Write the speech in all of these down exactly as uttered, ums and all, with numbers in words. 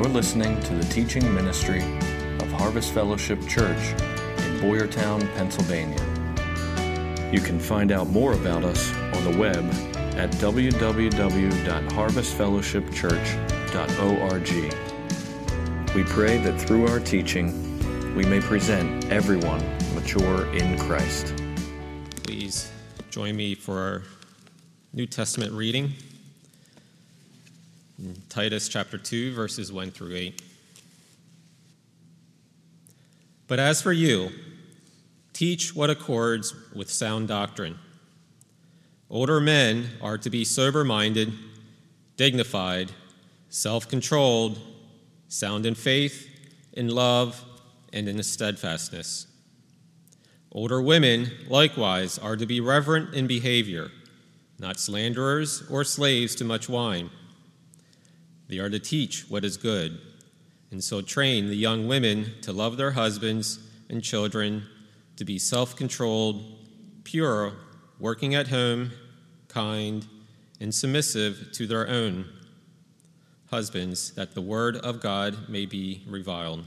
You're listening to the teaching ministry of Harvest Fellowship Church in Boyertown, Pennsylvania. You can find out more about us on the web at w w w dot harvest fellowship church dot org. We pray that through our teaching, we may present everyone mature in Christ. Please join me for our New Testament reading. In Titus chapter two, verses one through eight. But as for you, teach what accords with sound doctrine. Older men are to be sober-minded, dignified, self-controlled, sound in faith, in love, and in steadfastness. Older women, likewise, are to be reverent in behavior, not slanderers or slaves to much wine. They are to teach what is good, and so train the young women to love their husbands and children, to be self-controlled, pure, working at home, kind, and submissive to their own husbands, that the word of God may be reviled.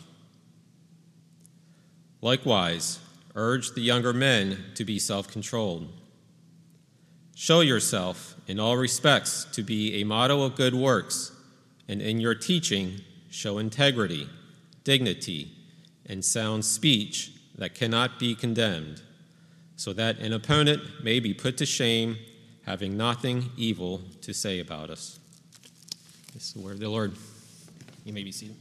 Likewise, urge the younger men to be self-controlled. Show yourself in all respects to be a model of good works, and in your teaching show integrity, dignity, and sound speech that cannot be condemned, so that an opponent may be put to shame, having nothing evil to say about us. This is the word of the Lord. You may be seated.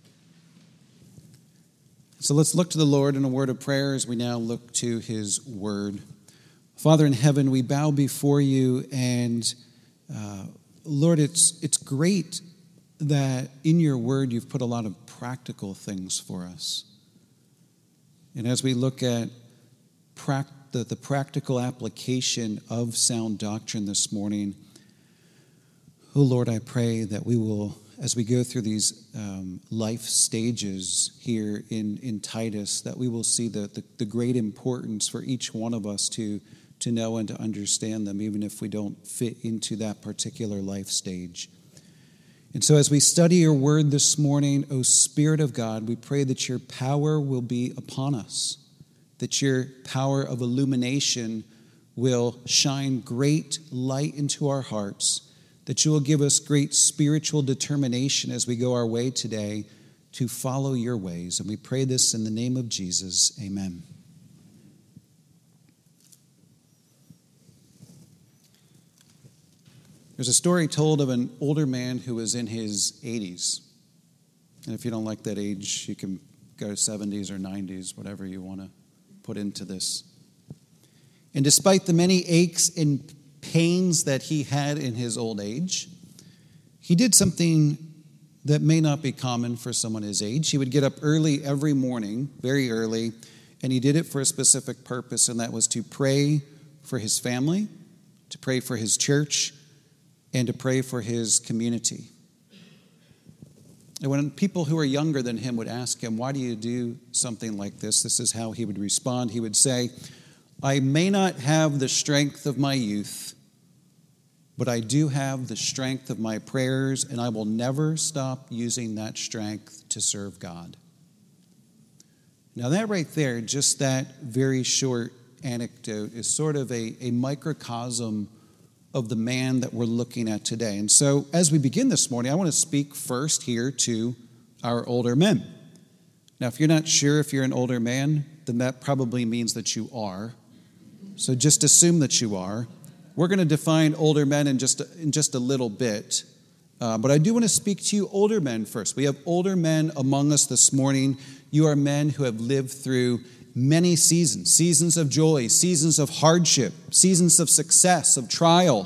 So let's look to the Lord in a word of prayer as we now look to his word. Father in heaven, we bow before you, and uh, Lord, it's it's great that in your word you've put a lot of practical things for us. And as we look at pra- the, the practical application of sound doctrine this morning, oh Lord, I pray that we will, as we go through these um, life stages here in, in Titus, that we will see the, the, the great importance for each one of us to, to know and to understand them, even if we don't fit into that particular life stage. And so as we study your word this morning, O Spirit of God, we pray that your power will be upon us, that your power of illumination will shine great light into our hearts, that you will give us great spiritual determination as we go our way today to follow your ways. And we pray this in the name of Jesus. Amen. There's a story told of an older man who was in his eighties. And if you don't like that age, you can go seventies or nineties, whatever you want to put into this. And despite the many aches and pains that he had in his old age, he did something that may not be common for someone his age. He would get up early every morning, very early, and he did it for a specific purpose, and that was to pray for his family, to pray for his church, and to pray for his community. And when people who are younger than him would ask him, why do you do something like this? This is how he would respond. He would say, I may not have the strength of my youth, but I do have the strength of my prayers, and I will never stop using that strength to serve God. Now that right there, just that very short anecdote is sort of a, a microcosm of the man that we're looking at today. And so as we begin this morning, I want to speak first here to our older men. Now, if you're not sure if you're an older man, then that probably means that you are. So just assume that you are. We're going to define older men in just a, in just a little bit. Uh, but I do want to speak to you older men first. We have older men among us this morning. You are men who have lived through many seasons, seasons of joy, seasons of hardship, seasons of success, of trial.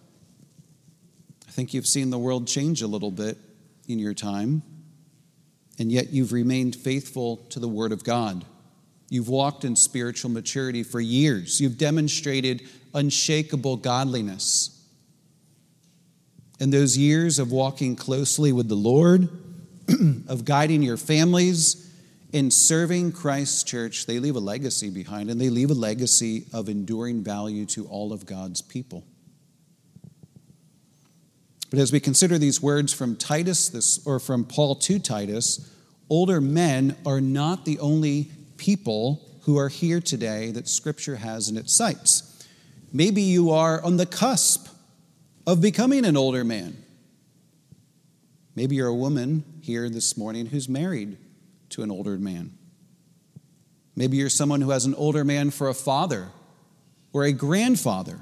I think you've seen the world change a little bit in your time, and yet you've remained faithful to the Word of God. You've walked in spiritual maturity for years. You've demonstrated unshakable godliness. And those years of walking closely with the Lord, of guiding your families, in serving Christ's church, they leave a legacy behind, and they leave a legacy of enduring value to all of God's people. But as we consider these words from Titus, this, or from Paul to Titus, older men are not the only people who are here today that Scripture has in its sights. Maybe you are on the cusp of becoming an older man. Maybe you're a woman here this morning who's married to an older man. Maybe you're someone who has an older man for a father or a grandfather.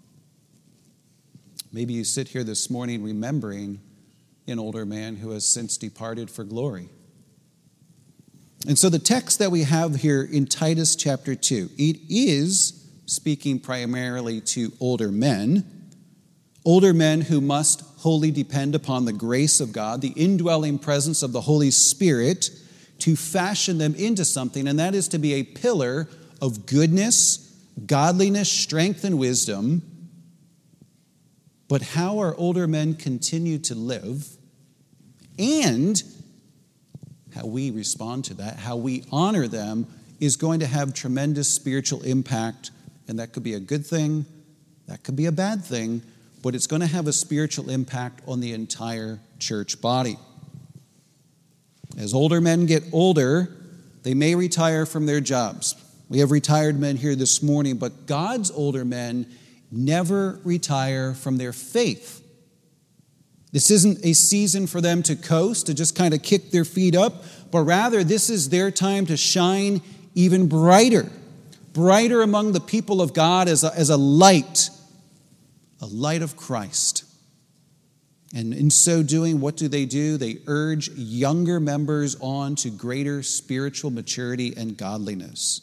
Maybe you sit here this morning remembering an older man who has since departed for glory. And so the text that we have here in Titus chapter two, it is speaking primarily to older men, older men who must wholly depend upon the grace of God, the indwelling presence of the Holy Spirit, to fashion them into something, and that is to be a pillar of goodness, godliness, strength, and wisdom. But how our older men continue to live, and how we respond to that, how we honor them, is going to have tremendous spiritual impact. And that could be a good thing, that could be a bad thing, but it's going to have a spiritual impact on the entire church body. As older men get older, they may retire from their jobs. We have retired men here this morning, but God's older men never retire from their faith. This isn't a season for them to coast, to just kind of kick their feet up, but rather this is their time to shine even brighter, brighter among the people of God as a, as a light, a light of Christ. And in so doing, what do they do? They urge younger members on to greater spiritual maturity and godliness.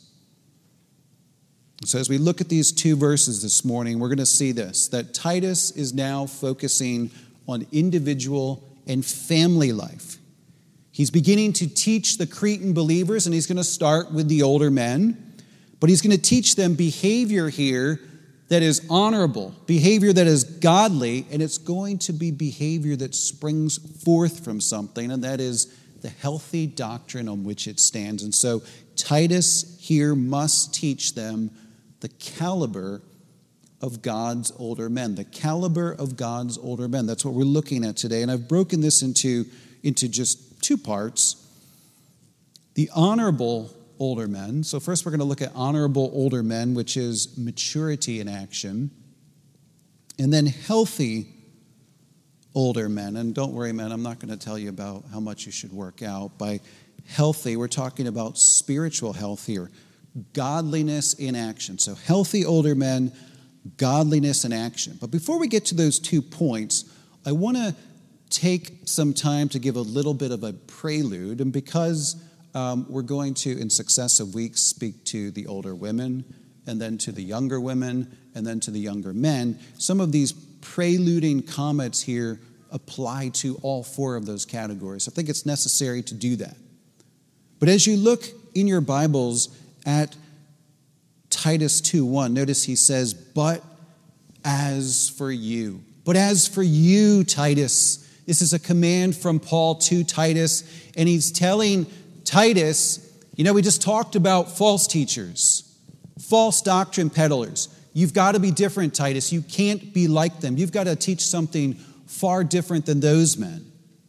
So as we look at these two verses this morning, we're going to see this, that Titus is now focusing on individual and family life. He's beginning to teach the Cretan believers, and he's going to start with the older men, but he's going to teach them behavior here that is honorable, behavior that is godly, and it's going to be behavior that springs forth from something, and that is the healthy doctrine on which it stands. And so Titus here must teach them the caliber of God's older men, the caliber of God's older men. That's what we're looking at today, and I've broken this into, into just two parts. The honorable older men. So first we're going to look at honorable older men, which is maturity in action. And then healthy older men. And don't worry, men, I'm not going to tell you about how much you should work out. By healthy, we're talking about spiritual health here. Godliness in action. So healthy older men, godliness in action. But before we get to those two points, I want to take some time to give a little bit of a prelude. And because Um, we're going to, in successive weeks, speak to the older women, and then to the younger women, and then to the younger men. Some of these preluding comments here apply to all four of those categories. I think it's necessary to do that. But as you look in your Bibles at Titus two one, notice he says, but as for you. But as for you, Titus. This is a command from Paul to Titus, and he's telling Titus, you know, we just talked about false teachers, false doctrine peddlers. You've got to be different, Titus. You can't be like them. You've got to teach something far different than those men.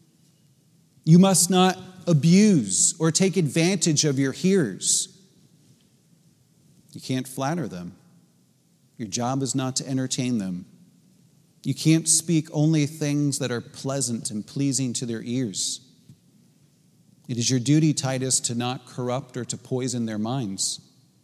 You must not abuse or take advantage of your hearers. You can't flatter them. Your job is not to entertain them. You can't speak only things that are pleasant and pleasing to their ears. It is your duty, Titus, to not corrupt or to poison their minds.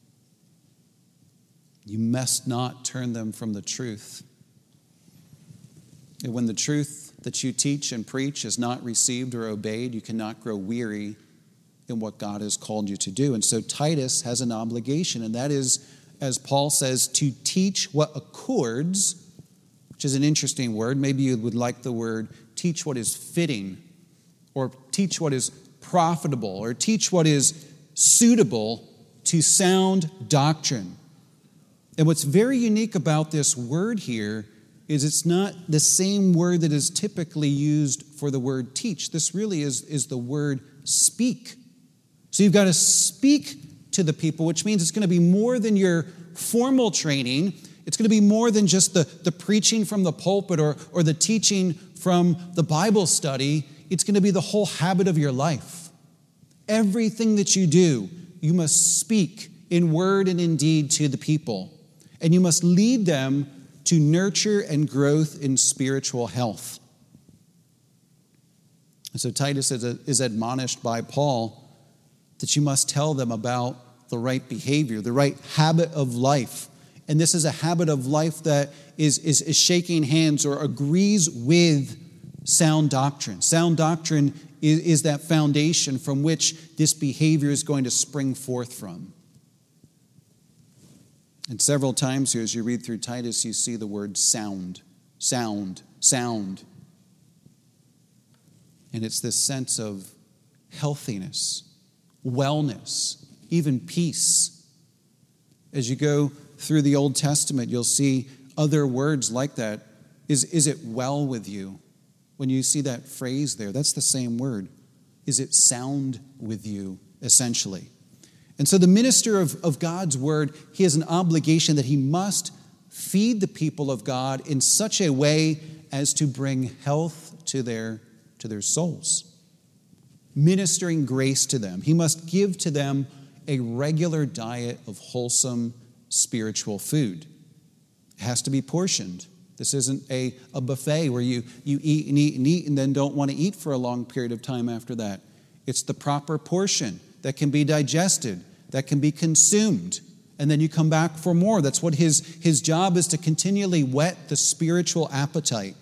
You must not turn them from the truth. And when the truth that you teach and preach is not received or obeyed, you cannot grow weary in what God has called you to do. And so Titus has an obligation, and that is, as Paul says, to teach what accords, which is an interesting word. Maybe you would like the word teach what is fitting, or teach what is profitable, or teach what is suitable to sound doctrine. And what's very unique about this word here is it's not the same word that is typically used for the word teach. This really is, is the word speak. So you've got to speak to the people, which means it's going to be more than your formal training. It's going to be more than just the, the preaching from the pulpit or, or the teaching from the Bible study. It's going to be the whole habit of your life. Everything that you do, you must speak in word and in deed to the people. And you must lead them to nurture and growth in spiritual health. And so Titus is, is admonished by Paul that you must tell them about the right behavior, the right habit of life. And this is a habit of life that is, is, is shaking hands or agrees with sound doctrine. Sound doctrine is, is that foundation from which this behavior is going to spring forth from. And several times here as you read through Titus, you see the word sound, sound, sound. And it's this sense of healthiness, wellness, even peace. As you go through the Old Testament, you'll see other words like that. Is, is it well with you? When you see that phrase there, that's the same word. Is it sound with you, essentially? And so the minister of, of God's word, he has an obligation that he must feed the people of God in such a way as to bring health to their, to their souls. Ministering grace to them. He must give to them a regular diet of wholesome spiritual food. It has to be portioned. This isn't a, a buffet where you, you eat and eat and eat and then don't want to eat for a long period of time after that. It's the proper portion that can be digested, that can be consumed, and then you come back for more. That's what his, his job is, to continually whet the spiritual appetite.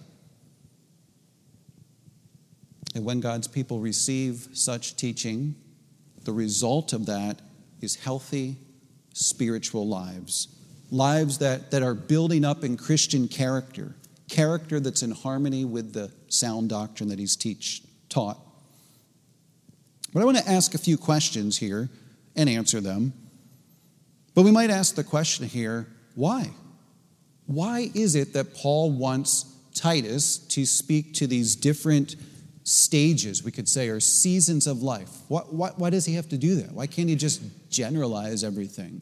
And when God's people receive such teaching, the result of that is healthy spiritual lives. Lives that, that are building up in Christian character, character that's in harmony with the sound doctrine that he's teach, taught. But I want to ask a few questions here and answer them. But we might ask the question here, why? Why is it that Paul wants Titus to speak to these different stages, we could say, or seasons of life? Why, why, why does he have to do that? Why can't he just generalize everything?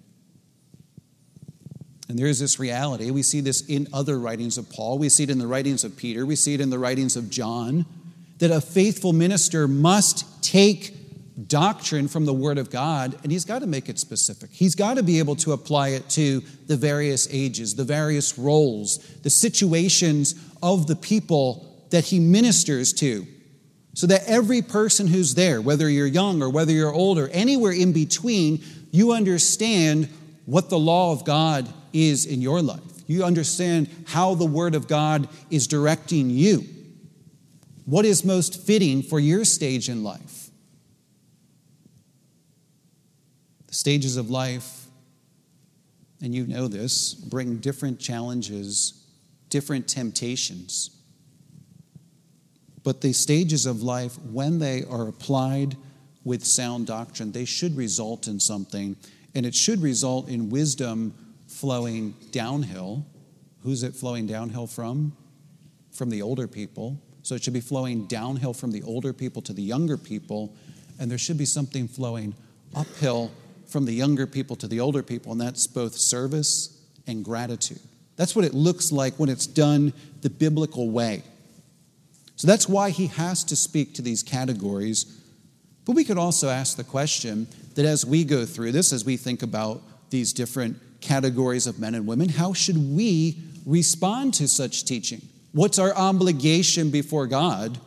And there is this reality. We see this in other writings of Paul. We see it in the writings of Peter. We see it in the writings of John, that a faithful minister must take doctrine from the Word of God, and he's got to make it specific. He's got to be able to apply it to the various ages, the various roles, the situations of the people that he ministers to, so that every person who's there, whether you're young or whether you're older, anywhere in between, you understand what the law of God is in your life. You understand how the Word of God is directing you. What is most fitting for your stage in life? The stages of life, and you know this, bring different challenges, different temptations. But the stages of life, when they are applied with sound doctrine, they should result in something. And it should result in wisdom flowing downhill. Who's it flowing downhill from? From the older people. So it should be flowing downhill from the older people to the younger people. And there should be something flowing uphill from the younger people to the older people. And that's both service and gratitude. That's what it looks like when it's done the biblical way. So that's why he has to speak to these categories. But we could also ask the question that as we go through this, as we think about these different categories of men and women, how should we respond to such teaching? What's our obligation before God?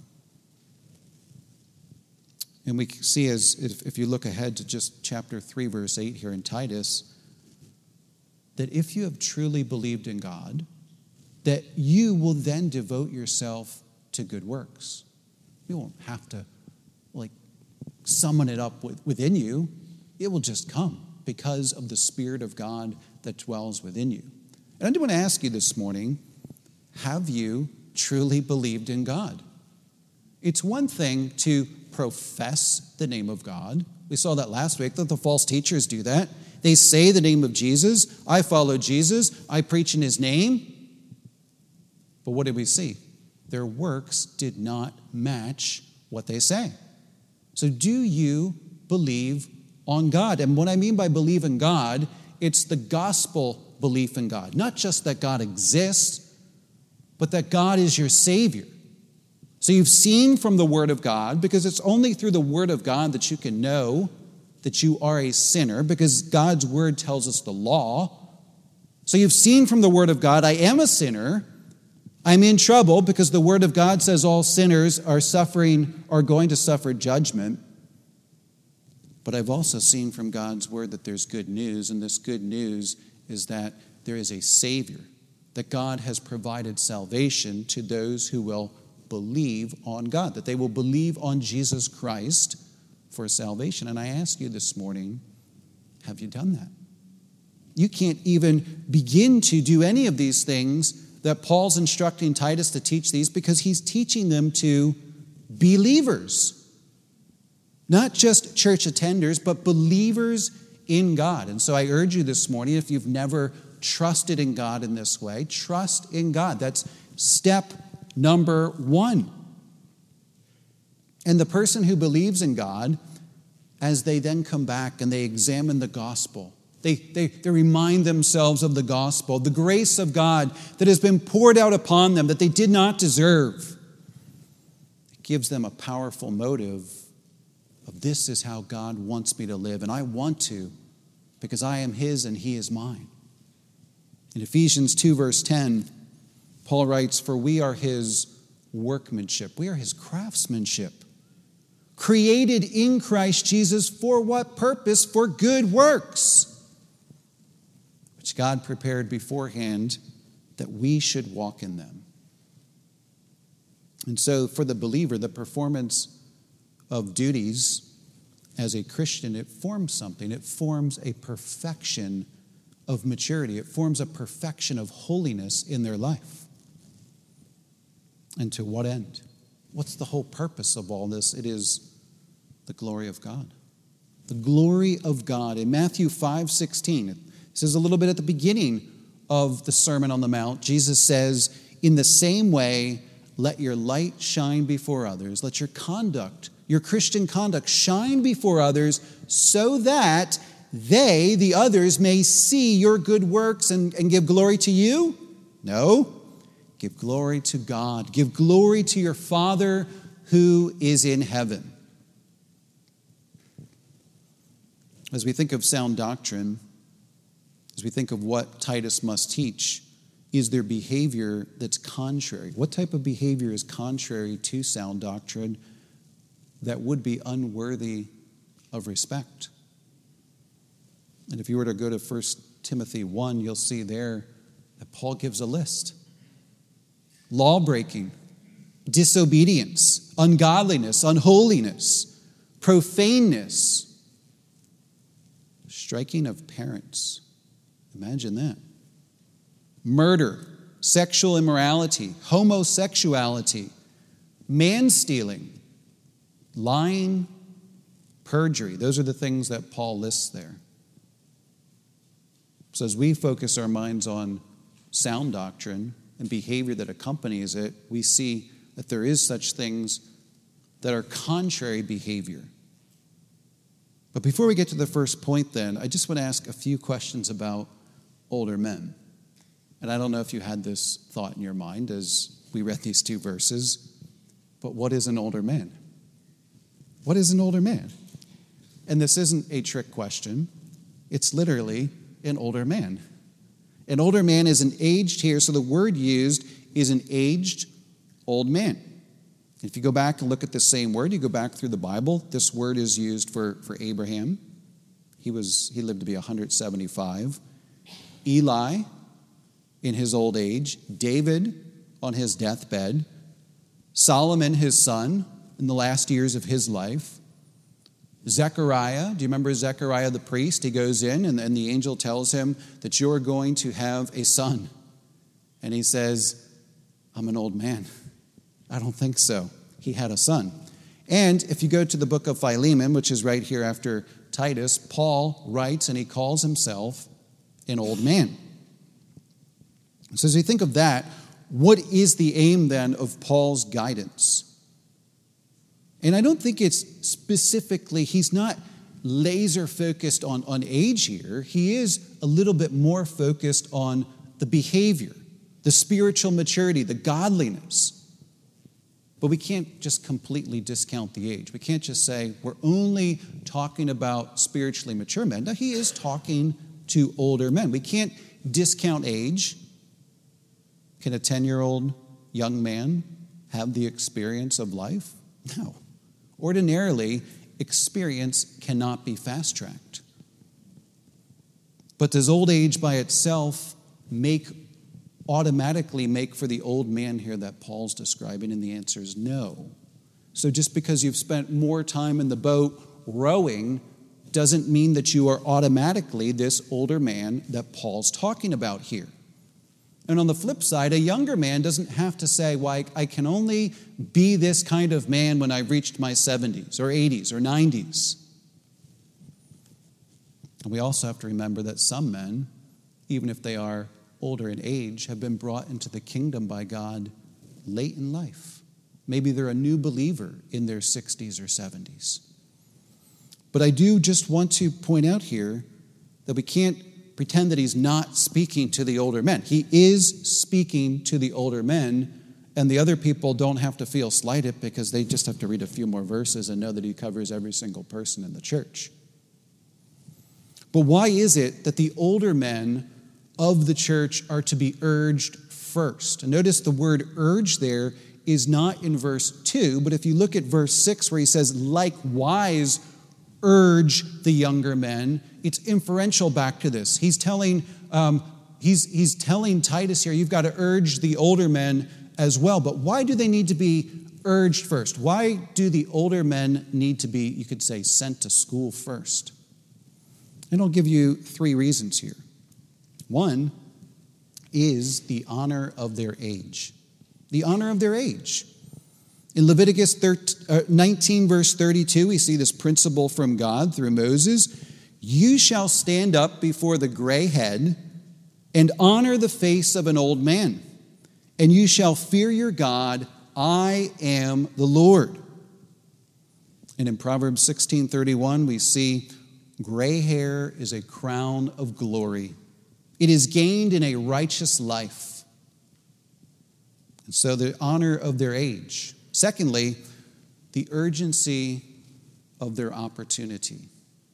And we see, as if, if you look ahead to just chapter three, verse eight here in Titus, that if you have truly believed in God, that you will then devote yourself to good works. You won't have to like summon it up within you. It will just come because of the Spirit of God that dwells within you. And I do want to ask you this morning, have you truly believed in God? It's one thing to profess the name of God. We saw that last week, that the false teachers do that. They say the name of Jesus. I follow Jesus. I preach in his name. But what did we see? Their works did not match what they say. So do you believe on God? And what I mean by believe in God It's the gospel belief in God. Not just that God exists, but that God is your Savior. So you've seen from the Word of God, because it's only through the Word of God that you can know that you are a sinner, because God's Word tells us the law. So you've seen from the Word of God, I am a sinner. I'm in trouble because the Word of God says all sinners are suffering, are going to suffer judgment. But I've also seen from God's Word that there's good news, and this good news is that there is a Savior, that God has provided salvation to those who will believe on God, that they will believe on Jesus Christ for salvation. And I ask you this morning, have you done that? You can't even begin to do any of these things that Paul's instructing Titus to teach these, because he's teaching them to believers. Not just church attenders, but believers in God. And so I urge you this morning, if you've never trusted in God in this way, trust in God. That's step number one. And the person who believes in God, as they then come back and they examine the gospel, they, they, they remind themselves of the gospel, the grace of God that has been poured out upon them that they did not deserve. It gives them a powerful motive of, this is how God wants me to live, and I want to, because I am His and He is mine. In Ephesians two, verse ten, Paul writes, for we are His workmanship. We are His craftsmanship, created in Christ Jesus for what purpose? For good works, which God prepared beforehand that we should walk in them. And so for the believer, the performance of duties as a Christian, it forms something. It forms a perfection of maturity. It forms a perfection of holiness in their life. And to what end? What's the whole purpose of all this? It is the glory of God. The glory of God. In Matthew five sixteen, it says a little bit at the beginning of the Sermon on the Mount, Jesus says, in the same way, let your light shine before others. Let your conduct, your Christian conduct, shine before others so that they, the others, may see your good works and, and give glory to you? No. Give glory to God. Give glory to your Father who is in heaven. As we think of sound doctrine, as we think of what Titus must teach, is there behavior that's contrary? What type of behavior is contrary to sound doctrine that would be unworthy of respect? And if you were to go to First Timothy one, you'll see there that Paul gives a list. Law-breaking, disobedience, ungodliness, unholiness, profaneness, striking of parents. Imagine that. Murder, sexual immorality, homosexuality, man-stealing, lying, perjury. Those are the things that Paul lists there. So as we focus our minds on sound doctrine and behavior that accompanies it, we see that there is such things that are contrary behavior. But before we get to the first point then, I just want to ask a few questions about older men. And I don't know if you had this thought in your mind as we read these two verses, but what is an older man? What is an older man? And this isn't a trick question. It's literally an older man. An older man is an aged here, so the word used is an aged old man. If you go back and look at the same word, you go back through the Bible, this word is used for, for Abraham. He was he lived to be one hundred seventy-five. Eli, in his old age. David, on his deathbed. Solomon, his son, in the last years of his life. Zechariah, do you remember Zechariah the priest? He goes in and, and the angel tells him that you're going to have a son. And he says, I'm an old man. I don't think so. He had a son. And if you go to the book of Philemon, which is right here after Titus, Paul writes and he calls himself an old man. So as we think of that, what is the aim then of Paul's guidance? And I don't think it's specifically, he's not laser focused on, on age here. He is a little bit more focused on the behavior, the spiritual maturity, the godliness. But we can't just completely discount the age. We can't just say we're only talking about spiritually mature men. Now, he is talking to older men. We can't discount age. Can a ten-year-old young man have the experience of life? No. Ordinarily, experience cannot be fast-tracked. But does old age by itself make automatically make for the old man here that Paul's describing? And the answer is no. So just because you've spent more time in the boat rowing doesn't mean that you are automatically this older man that Paul's talking about here. And on the flip side, a younger man doesn't have to say, well, I can only be this kind of man when I've reached my seventies or eighties or nineties. And we also have to remember that some men, even if they are older in age, have been brought into the kingdom by God late in life. Maybe they're a new believer in their sixties or seventies. But I do just want to point out here that we can't pretend that he's not speaking to the older men. He is speaking to the older men, and the other people don't have to feel slighted because they just have to read a few more verses and know that he covers every single person in the church. But why is it that the older men of the church are to be urged first? And notice the word urge there is not in verse two, but if you look at verse six where he says, likewise urge the younger men, it's inferential back to this. He's telling, um, he's, he's telling Titus here, you've got to urge the older men as well. But why do they need to be urged first? Why do the older men need to be, you could say, sent to school first? And I'll give you three reasons here. One is the honor of their age. The honor of their age. In Leviticus nineteen, verse thirty-two, we see this principle from God through Moses. You shall stand up before the gray head and honor the face of an old man, and you shall fear your God. I am the Lord. And in Proverbs sixteen thirty-one, we see gray hair is a crown of glory. It is gained in a righteous life. And so the honor of their age. Secondly, the urgency of their opportunity.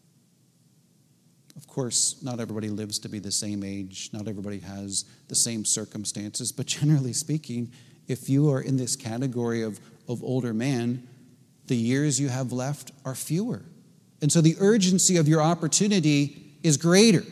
Of course, not everybody lives to be the same age. Not everybody has the same circumstances. But generally speaking, if you are in this category of, of older man, the years you have left are fewer. And so the urgency of your opportunity is greater.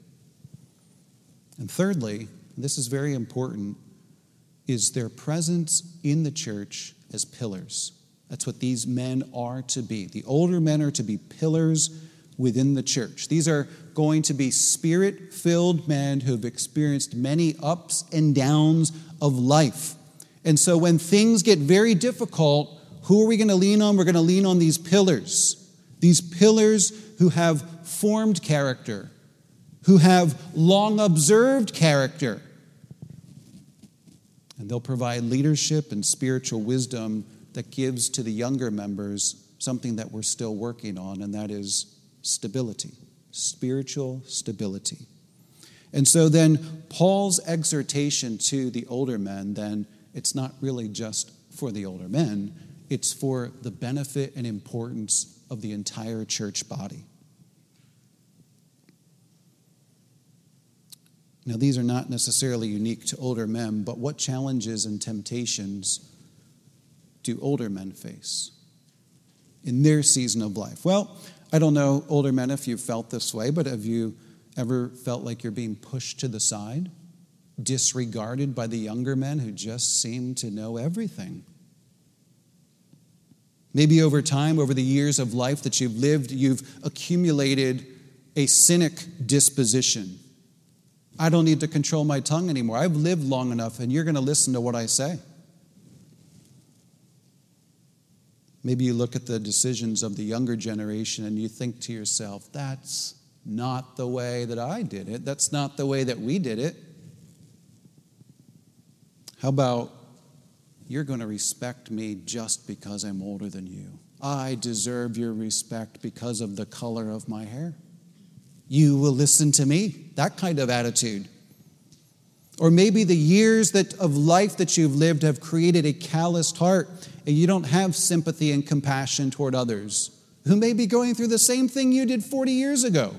And thirdly, and this is very important, is their presence in the church as pillars. That's what these men are to be. The older men are to be pillars within the church. These are going to be spirit-filled men who have experienced many ups and downs of life. And so when things get very difficult, who are we going to lean on? We're going to lean on these pillars. These pillars who have formed character, who have long observed character. And they'll provide leadership and spiritual wisdom that gives to the younger members something that we're still working on, and that is stability, spiritual stability. And so then Paul's exhortation to the older men, then it's not really just for the older men, it's for the benefit and importance of the entire church body. Now, these are not necessarily unique to older men, but what challenges and temptations do older men face in their season of life? Well, I don't know, older men, if you've felt this way, but have you ever felt like you're being pushed to the side, disregarded by the younger men who just seem to know everything? Maybe over time, over the years of life that you've lived, you've accumulated a cynic disposition. I don't need to control my tongue anymore. I've lived long enough, and you're going to listen to what I say. Maybe you look at the decisions of the younger generation and you think to yourself, that's not the way that I did it. That's not the way that we did it. How about you're going to respect me just because I'm older than you. I deserve your respect because of the color of my hair. You will listen to me. That kind of attitude. Or maybe the years that of life that you've lived have created a calloused heart, and you don't have sympathy and compassion toward others who may be going through the same thing you did forty years ago.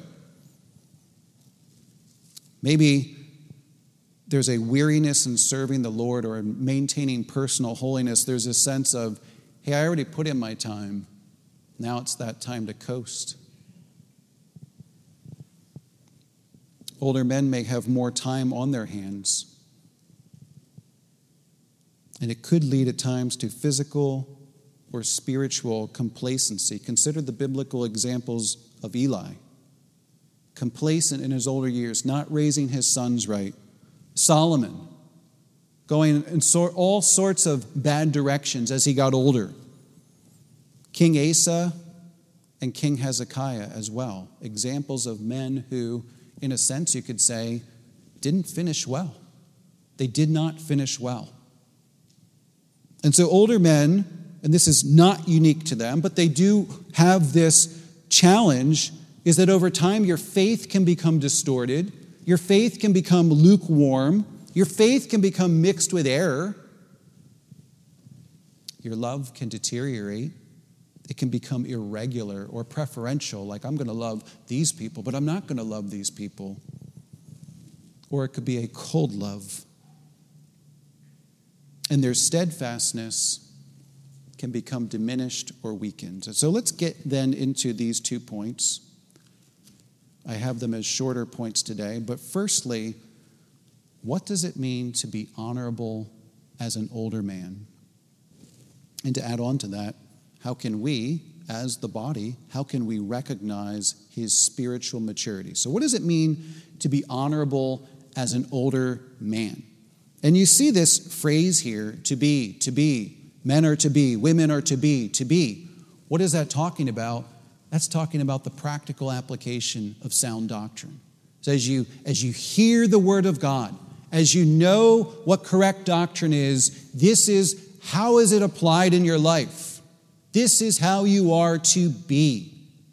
Maybe there's a weariness in serving the Lord or in maintaining personal holiness. There's a sense of, hey, I already put in my time. Now it's that time to coast. Older men may have more time on their hands. And it could lead at times to physical or spiritual complacency. Consider the biblical examples of Eli. Complacent in his older years, not raising his sons right. Solomon, going in all sorts of bad directions as he got older. King Asa and King Hezekiah as well. Examples of men who, in a sense, you could say, didn't finish well. They did not finish well. And so older men, and this is not unique to them, but they do have this challenge, is that over time your faith can become distorted, your faith can become lukewarm, your faith can become mixed with error, your love can deteriorate, it can become irregular or preferential, like I'm going to love these people, but I'm not going to love these people. Or it could be a cold love. And their steadfastness can become diminished or weakened. So let's get then into these two points. I have them as shorter points today. But firstly, what does it mean to be honorable as an older man? And to add on to that, how can we, as the body, how can we recognize his spiritual maturity? So what does it mean to be honorable as an older man? And you see this phrase here, to be, to be. Men are to be, women are to be, to be. What is that talking about? That's talking about the practical application of sound doctrine. So as you, as you hear the word of God, as you know what correct doctrine is, this is how is it applied in your life. This is how you are to be.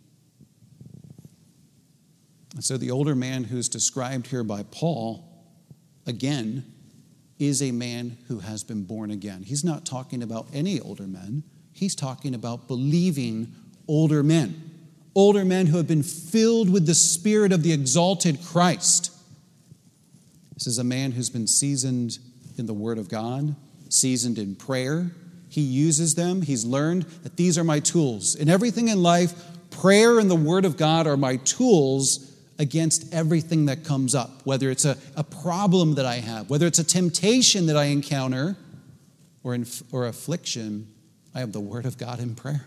And so the older man who's described here by Paul, again, is a man who has been born again. He's not talking about any older men. He's talking about believing older men. Older men who have been filled with the Spirit of the exalted Christ. This is a man who's been seasoned in the Word of God, seasoned in prayer. He uses them. He's learned that these are my tools. In everything in life, prayer and the Word of God are my tools against everything that comes up, whether it's a, a problem that I have, whether it's a temptation that I encounter, or, in, or affliction, I have the Word of God in prayer.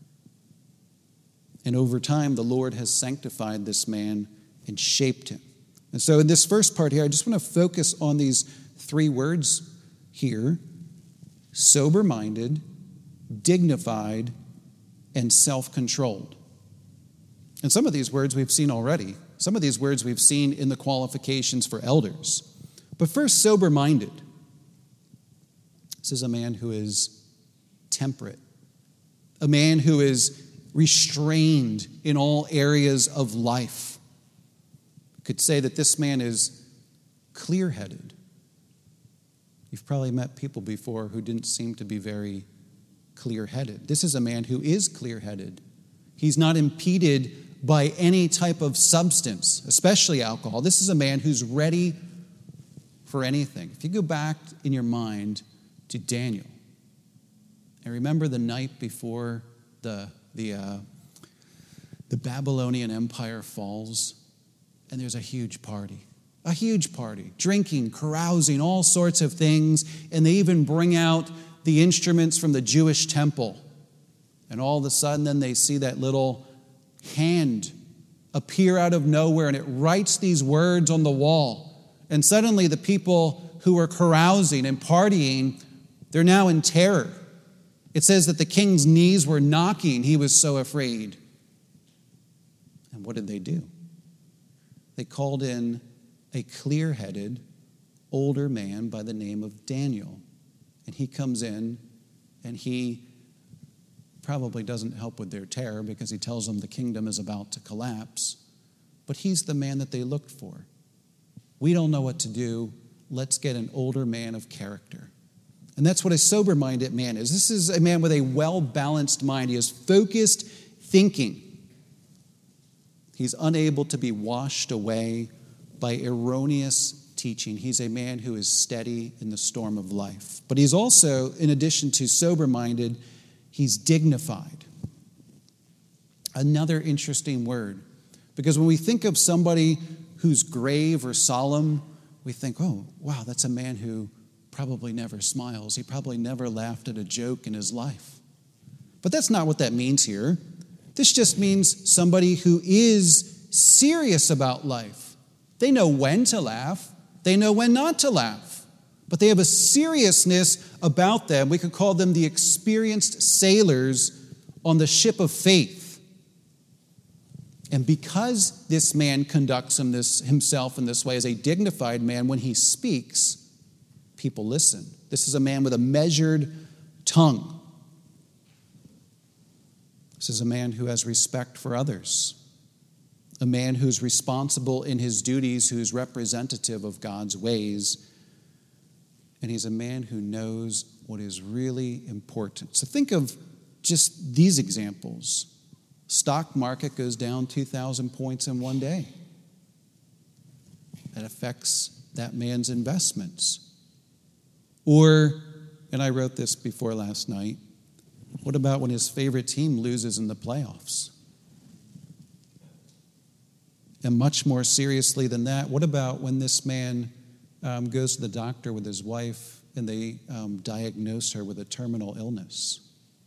And over time, the Lord has sanctified this man and shaped him. And so in this first part here, I just want to focus on these three words here: sober-minded, dignified, and self-controlled. And some of these words we've seen already. Some of these words we've seen in the qualifications for elders. But first, sober-minded. This is a man who is temperate, a man who is restrained in all areas of life. You could say that this man is clear-headed. You've probably met people before who didn't seem to be very clear-headed. This is a man who is clear-headed. He's not impeded by any type of substance, especially alcohol. This is a man who's ready for anything. If you go back in your mind to Daniel, and remember the night before the, the, uh, the Babylonian Empire falls, and there's a huge party. A huge party, drinking, carousing, all sorts of things, and they even bring out the instruments from the Jewish temple. And all of a sudden, then they see that little hand appear out of nowhere, and it writes these words on the wall. And suddenly, the people who were carousing and partying, they're now in terror. It says that the king's knees were knocking. He was so afraid. And what did they do? They called in a clear-headed older man by the name of Daniel. And he comes in, and he probably doesn't help with their terror because he tells them the kingdom is about to collapse. But he's the man that they looked for. We don't know what to do. Let's get an older man of character. And that's what a sober-minded man is. This is a man with a well-balanced mind. He has focused thinking. He's unable to be washed away by erroneous teaching. He's a man who is steady in the storm of life. But he's also, in addition to sober-minded, he's dignified. Another interesting word. Because when we think of somebody who's grave or solemn, we think, oh, wow, that's a man who probably never smiles. He probably never laughed at a joke in his life. But that's not what that means here. This just means somebody who is serious about life. They know when to laugh. They know when not to laugh. But they have a seriousness about them. We could call them the experienced sailors on the ship of faith. And because this man conducts him this, himself in this way as a dignified man, when he speaks, people listen. This is a man with a measured tongue. This is a man who has respect for others. A man who's responsible in his duties, who's representative of God's ways. And he's a man who knows what is really important. So think of just these examples. Stock market goes down two thousand points in one day. That affects that man's investments. Or, and I wrote this before last night, what about when his favorite team loses in the playoffs? And much more seriously than that, what about when this man um, goes to the doctor with his wife and they um, diagnose her with a terminal illness?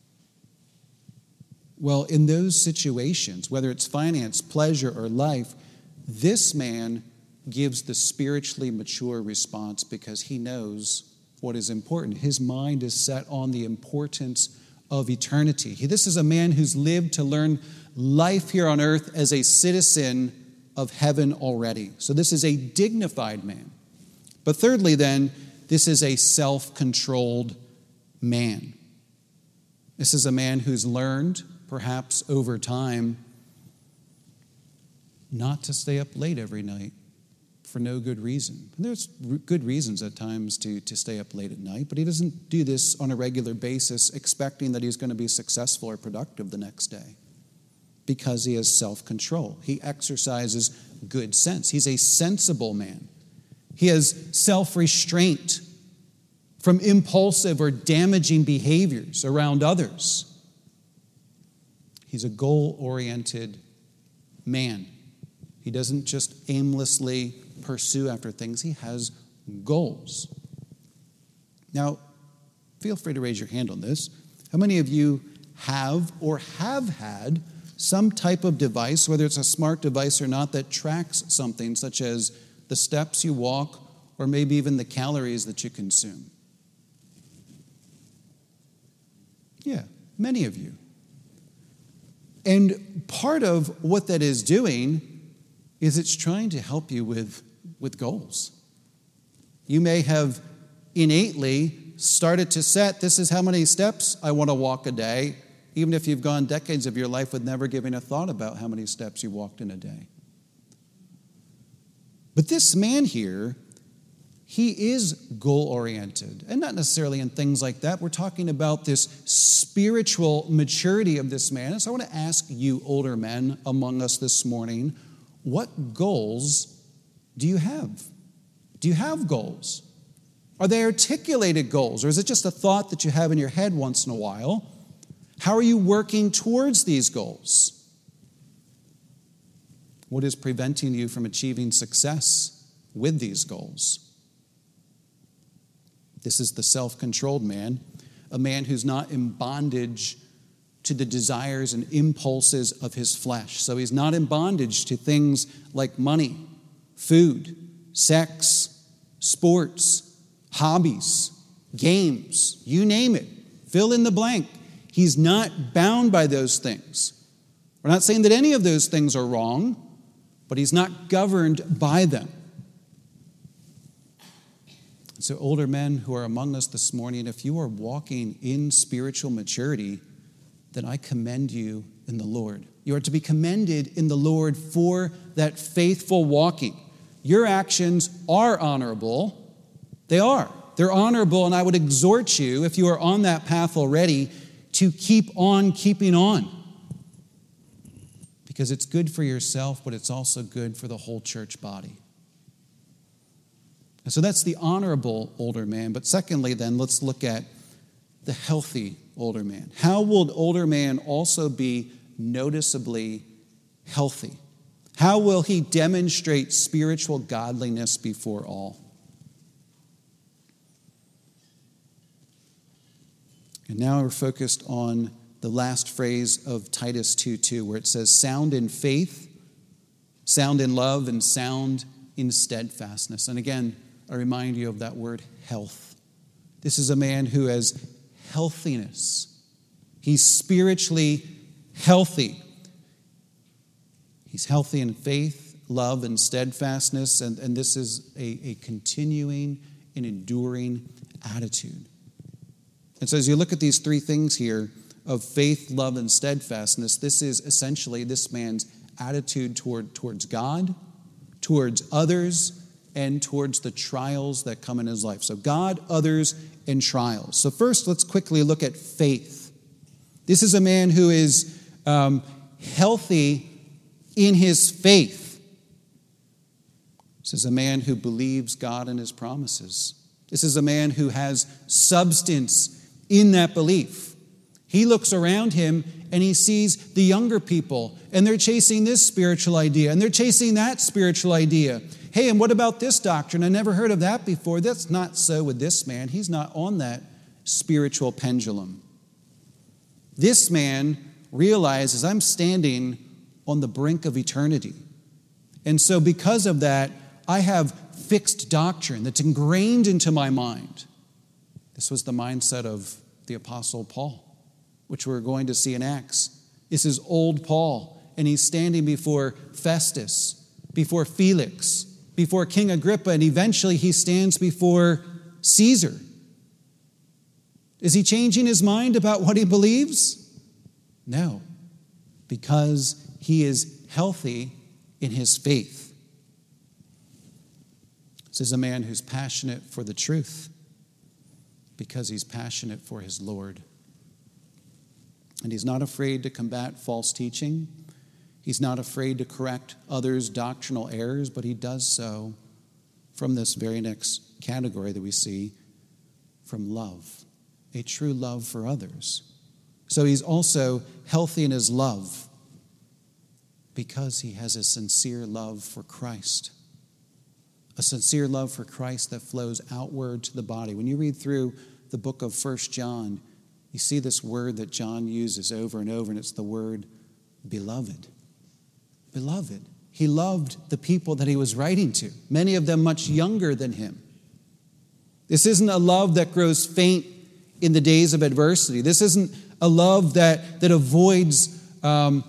Well, in those situations, whether it's finance, pleasure, or life, this man gives the spiritually mature response because he knows what is important. His mind is set on the importance of eternity. He, this is a man who's lived to learn life here on earth as a citizen of heaven already. So this is a dignified man. But thirdly, then, this is a self-controlled man. This is a man who's learned, perhaps over time, not to stay up late every night for no good reason. And there's good reasons at times to, to stay up late at night, but he doesn't do this on a regular basis expecting that he's going to be successful or productive the next day because he has self-control. He exercises good sense. He's a sensible man. He has self-restraint from impulsive or damaging behaviors around others. He's a goal-oriented man. He doesn't just aimlessly pursue after things. He has goals. Now, feel free to raise your hand on this. How many of you have or have had some type of device, whether it's a smart device or not, that tracks something such as the steps you walk or maybe even the calories that you consume? Yeah, many of you. And part of what that is doing is it's trying to help you with, with goals. You may have innately started to set, this is how many steps I want to walk a day, even if you've gone decades of your life with never giving a thought about how many steps you walked in a day. But this man here, he is goal-oriented, and not necessarily in things like that. We're talking about this spiritual maturity of this man. And so I want to ask you older men among us this morning, what goals do you have? Do you have goals? Are they articulated goals, or is it just a thought that you have in your head once in a while? How are you working towards these goals? What is preventing you from achieving success with these goals? This is the self-controlled man, a man who's not in bondage to the desires and impulses of his flesh. So he's not in bondage to things like money, food, sex, sports, hobbies, games, you name it. Fill in the blank. He's not bound by those things. We're not saying that any of those things are wrong, but he's not governed by them. So older men who are among us this morning, if you are walking in spiritual maturity, then I commend you in the Lord. You are to be commended in the Lord for that faithful walking. Your actions are honorable. They are. They're honorable, and I would exhort you, if you are on that path already, to keep on keeping on. Because it's good for yourself, but it's also good for the whole church body. And so that's the honorable older man. But secondly, then, let's look at the healthy older man. How will an older man also be noticeably healthy? How will he demonstrate spiritual godliness before all? And now we're focused on the last phrase of Titus two two, where it says, sound in faith, sound in love, and sound in steadfastness. And again, I remind you of that word health. This is a man who has healthiness. He's spiritually healthy. He's healthy in faith, love, and steadfastness, and, and this is a, a continuing and enduring attitude. And so as you look at these three things here of faith, love, and steadfastness, this is essentially this man's attitude toward, towards God, towards others, and towards the trials that come in his life. So God, others, and trials. So first, let's quickly look at faith. This is a man who is um, healthy in his faith. This is a man who believes God and his promises. This is a man who has substance in that belief. He looks around him and he sees the younger people, and they're chasing this spiritual idea, and they're chasing that spiritual idea. Hey, and what about this doctrine? I never heard of that before. That's not so with this man. He's not on that spiritual pendulum. This man realizes I'm standing on the brink of eternity. And so because of that, I have fixed doctrine that's ingrained into my mind. This was the mindset of the Apostle Paul, which we're going to see in Acts. This is old Paul, and he's standing before Festus, before Felix, before King Agrippa, and eventually he stands before Caesar. Is he changing his mind about what he believes? No, because he is healthy in his faith. This is a man who's passionate for the truth because he's passionate for his Lord. And he's not afraid to combat false teaching. He's not afraid to correct others' doctrinal errors, but he does so from this very next category that we see, from love, a true love for others. So he's also healthy in his love because he has a sincere love for Christ, a sincere love for Christ that flows outward to the body. When you read through the book of First John, you see this word that John uses over and over, and it's the word beloved. Beloved. He loved the people that he was writing to, many of them much younger than him. This isn't a love that grows faint in the days of adversity. This isn't a love that, that avoids um,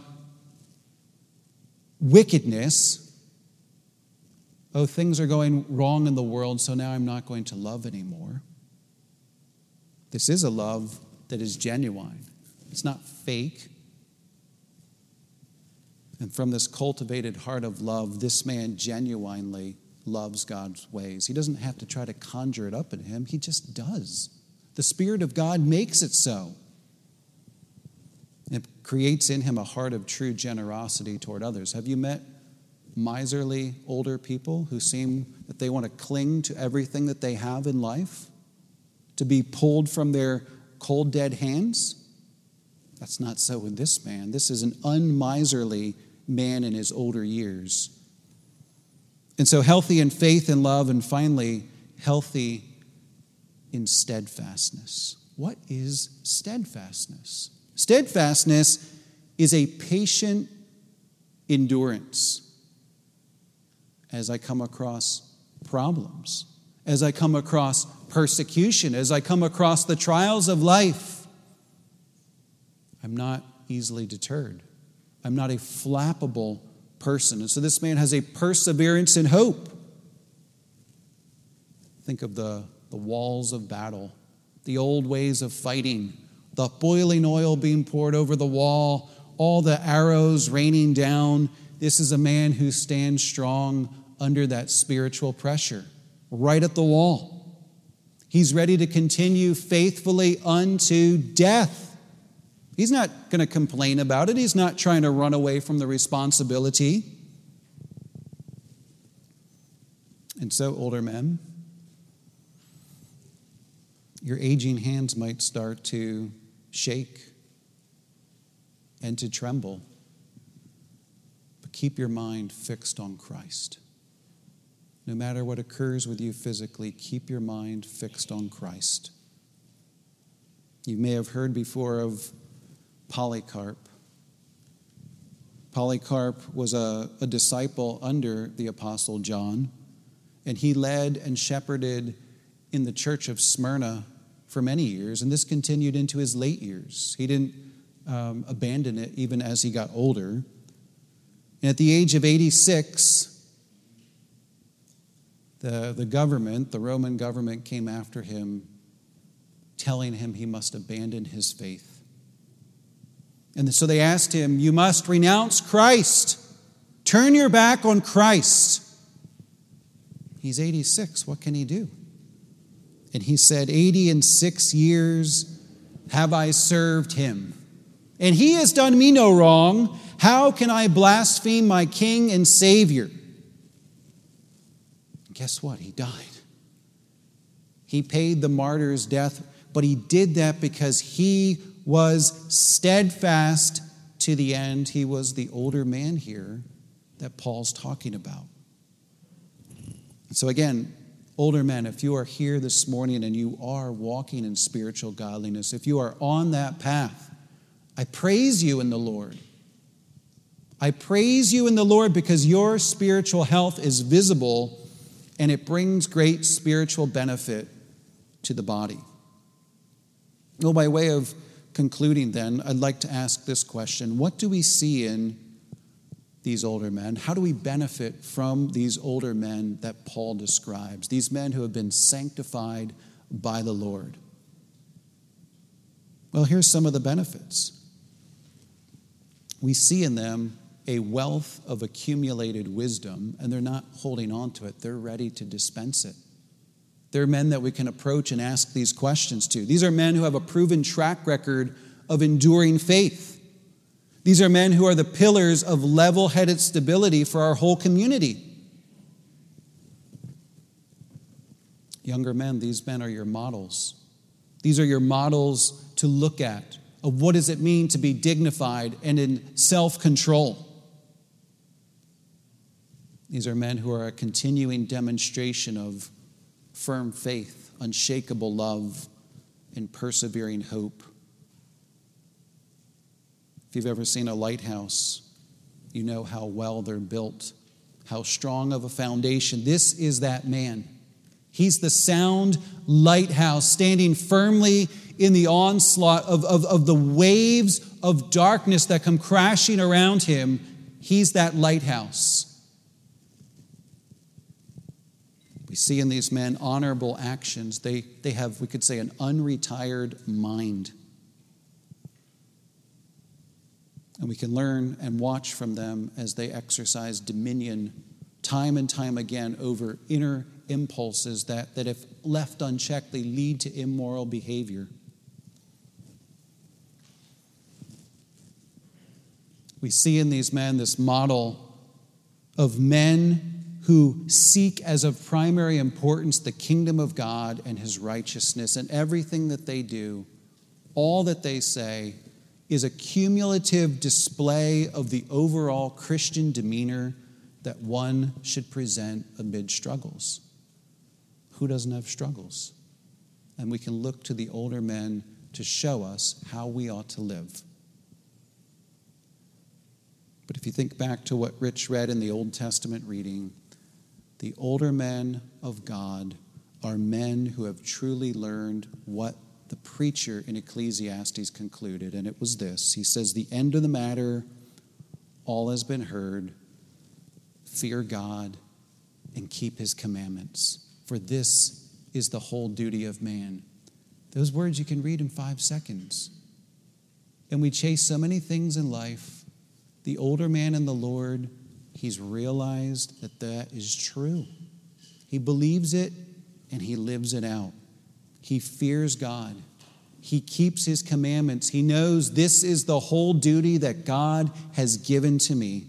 wickedness. Oh, things are going wrong in the world, so now I'm not going to love anymore. This is a love that is genuine. It's not fake. And from this cultivated heart of love, this man genuinely loves God's ways. He doesn't have to try to conjure it up in him. He just does. The Spirit of God makes it so. It creates in him a heart of true generosity toward others. Have you met miserly older people who seem that they want to cling to everything that they have in life, to be pulled from their cold, dead hands? That's not so with this man. This is an unmiserly man in his older years. And so healthy in faith and love, and finally, healthy in steadfastness. What is steadfastness? Steadfastness is a patient endurance as I come across problems, as I come across persecution, as I come across the trials of life. I'm not easily deterred. I'm not a flappable person. And so this man has a perseverance and hope. Think of the the walls of battle, the old ways of fighting, the boiling oil being poured over the wall, all the arrows raining down. This is a man who stands strong under that spiritual pressure, right at the wall. He's ready to continue faithfully unto death. He's not going to complain about it. He's not trying to run away from the responsibility. And so, older men, your aging hands might start to shake and to tremble. But keep your mind fixed on Christ. No matter what occurs with you physically, keep your mind fixed on Christ. You may have heard before of Polycarp. Polycarp was a, a disciple under the Apostle John, and he led and shepherded in the church of Smyrna for many years, and this continued into his late years. He didn't um, abandon it even as he got older. And at the age of eighty-six, the, the government, the Roman government, came after him, telling him he must abandon his faith. And so they asked him, "You must renounce Christ. Turn your back on Christ." He's eighty-six. What can he do? And he said, eighty and six years have I served him, and he has done me no wrong. How can I blaspheme my King and Savior? And guess what? He died. He paid the martyr's death, but he did that because he was steadfast to the end. He was the older man here that Paul's talking about. So again, older men, if you are here this morning and you are walking in spiritual godliness, if you are on that path, I praise you in the Lord. I praise you in the Lord because your spiritual health is visible and it brings great spiritual benefit to the body. Well, by way of concluding then, I'd like to ask this question. What do we see in these older men? How do we benefit from these older men that Paul describes? These men who have been sanctified by the Lord. Well, here's some of the benefits. We see in them a wealth of accumulated wisdom, and they're not holding on to it. They're ready to dispense it. They're men that we can approach and ask these questions to. These are men who have a proven track record of enduring faith. These are men who are the pillars of level-headed stability for our whole community. Younger men, these men are your models. These are your models to look at of what does it mean to be dignified and in self-control. These are men who are a continuing demonstration of firm faith, unshakable love, and persevering hope. If you've ever seen a lighthouse, you know how well they're built, how strong of a foundation. This is that man. He's the sound lighthouse standing firmly in the onslaught of, of, of the waves of darkness that come crashing around him. He's that lighthouse. We see in these men honorable actions. They, they have, we could say, an unretired mind. And we can learn and watch from them as they exercise dominion time and time again over inner impulses that, that if left unchecked, they lead to immoral behavior. We see in these men this model of men who seek as of primary importance the kingdom of God and his righteousness, and everything that they do, all that they say, is a cumulative display of the overall Christian demeanor that one should present amid struggles. Who doesn't have struggles? And we can look to the older men to show us how we ought to live. But if you think back to what Rich read in the Old Testament reading, the older men of God are men who have truly learned what the preacher in Ecclesiastes concluded, and it was this. He says, the end of the matter, all has been heard. Fear God and keep his commandments, for this is the whole duty of man. Those words you can read in five seconds. And we chase so many things in life. The older man in the Lord, he's realized that that is true. He believes it and he lives it out. He fears God. He keeps his commandments. He knows this is the whole duty that God has given to me.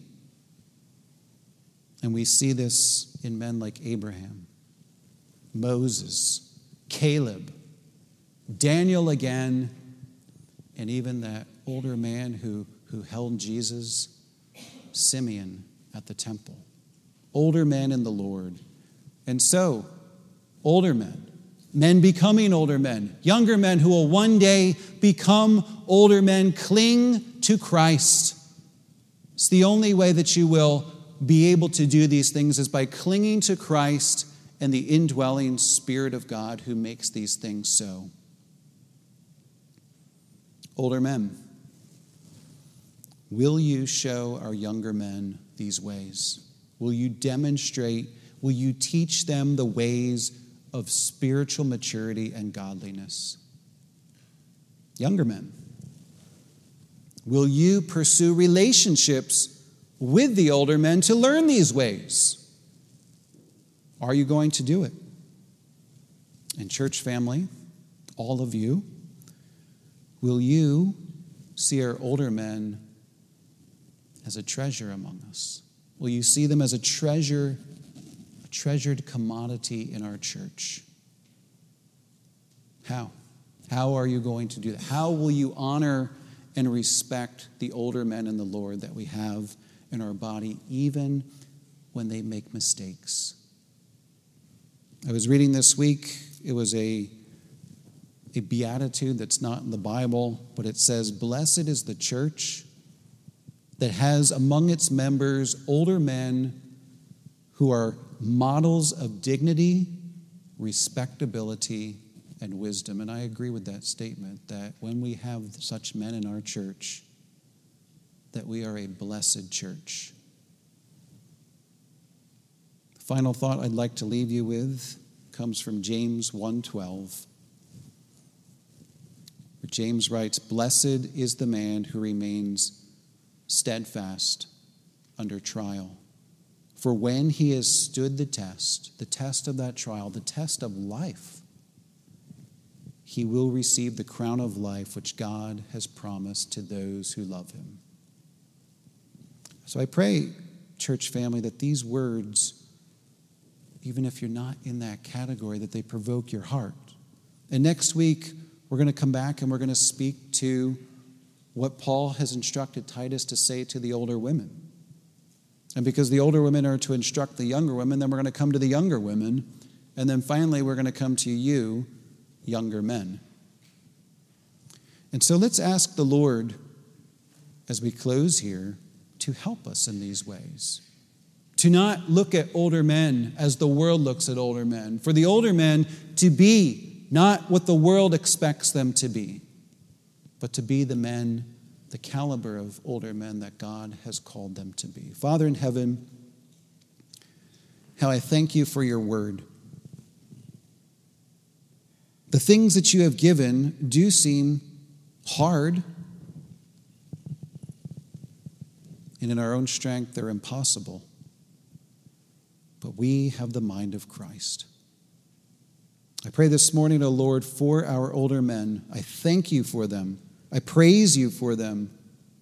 And we see this in men like Abraham, Moses, Caleb, Daniel again, and even that older man who, who held Jesus, Simeon, at the temple. Older men in the Lord. And so, older men, men becoming older men, younger men who will one day become older men, cling to Christ. It's the only way that you will be able to do these things is by clinging to Christ and the indwelling Spirit of God who makes these things so. Older men, will you show our younger men these ways? Will you demonstrate, will you teach them the ways of spiritual maturity and godliness? Younger men, will you pursue relationships with the older men to learn these ways? Are you going to do it? And church family, all of you, will you see our older men as a treasure among us? Will you see them as a treasure, a treasured commodity in our church? How? How are you going to do that? How will you honor and respect the older men in the Lord that we have in our body, even when they make mistakes? I was reading this week, it was a, a beatitude that's not in the Bible, but it says, "Blessed is the church that has among its members older men who are models of dignity, respectability, and wisdom." And I agree with that statement, that when we have such men in our church, that we are a blessed church. The final thought I'd like to leave you with comes from James one twelve, where James writes, "Blessed is the man who remains steadfast under trial. For when he has stood the test, the test of that trial, the test of life, he will receive the crown of life which God has promised to those who love him." So I pray, church family, that these words, even if you're not in that category, that they provoke your heart. And next week, we're going to come back and we're going to speak to what Paul has instructed Titus to say to the older women. And because the older women are to instruct the younger women, then we're going to come to the younger women. And then finally, we're going to come to you, younger men. And so let's ask the Lord, as we close here, to help us in these ways. To not look at older men as the world looks at older men. For the older men to be not what the world expects them to be, but to be the men, the caliber of older men that God has called them to be. Father in heaven, how I thank you for your word. The things that you have given do seem hard, and in our own strength, they're impossible. But we have the mind of Christ. I pray this morning, O Lord, for our older men. I thank you for them. I praise you for them.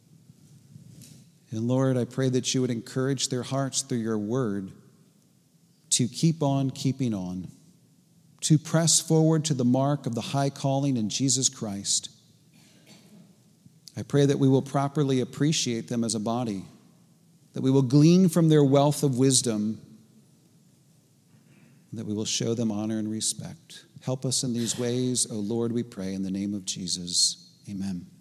And Lord, I pray that you would encourage their hearts through your word to keep on keeping on, to press forward to the mark of the high calling in Jesus Christ. I pray that we will properly appreciate them as a body, that we will glean from their wealth of wisdom, that we will show them honor and respect. Help us in these ways, O Lord, we pray in the name of Jesus. Amen.